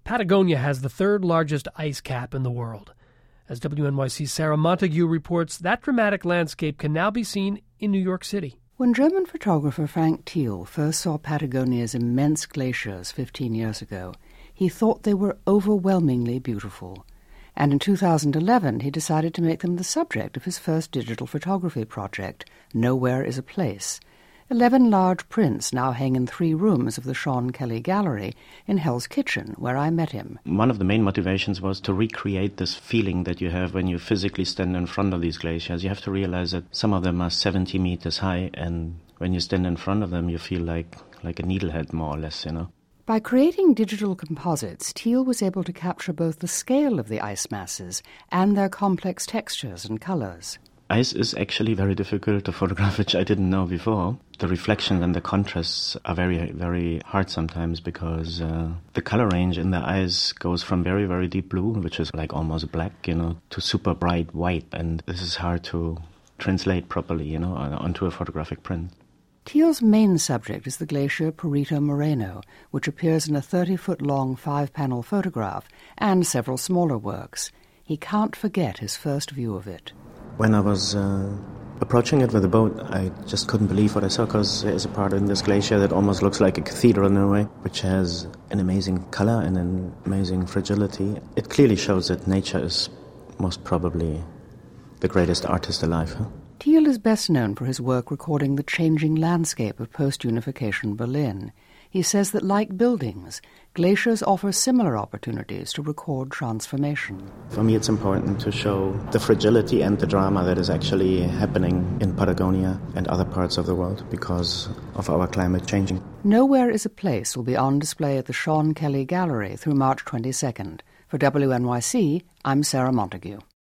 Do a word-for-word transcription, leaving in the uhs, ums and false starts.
Patagonia has the third largest ice cap in the world. As W N Y C's Sarah Montague reports, that dramatic landscape can now be seen in New York City. When German photographer Frank Thiel first saw Patagonia's immense glaciers fifteen years ago, he thought they were overwhelmingly beautiful. And in two thousand eleven, he decided to make them the subject of his first digital photography project, Nowhere is a Place. Eleven large prints now hang in three rooms of the Sean Kelly Gallery in Hell's Kitchen, where I met him. One of the main motivations was to recreate this feeling that you have when you physically stand in front of these glaciers. You have to realize that some of them are seventy meters high, and when you stand in front of them, you feel like, like a needlehead, more or less, you know. By creating digital composites, Thiel was able to capture both the scale of the ice masses and their complex textures and colors. Ice is actually very difficult to photograph, which I didn't know before. The reflections and the contrasts are very, very hard sometimes because uh, the color range in the ice goes from very, very deep blue, which is like almost black, you know, to super bright white. And this is hard to translate properly, you know, onto a photographic print. Thiel's main subject is the glacier Perito Moreno, which appears in a thirty-foot-long five-panel photograph and several smaller works. He can't forget his first view of it. When I was uh, approaching it with a boat, I just couldn't believe what I saw, because there's a part in this glacier that almost looks like a cathedral in a way, which has an amazing color and an amazing fragility. It clearly shows that nature is most probably the greatest artist alive. Huh? Thiel is best known for his work recording the changing landscape of post-unification Berlin. He says that, like buildings, glaciers offer similar opportunities to record transformation. For me, it's important to show the fragility and the drama that is actually happening in Patagonia and other parts of the world because of our climate changing. Nowhere is a Place will be on display at the Sean Kelly Gallery through March twenty-second. For W N Y C, I'm Sarah Montague.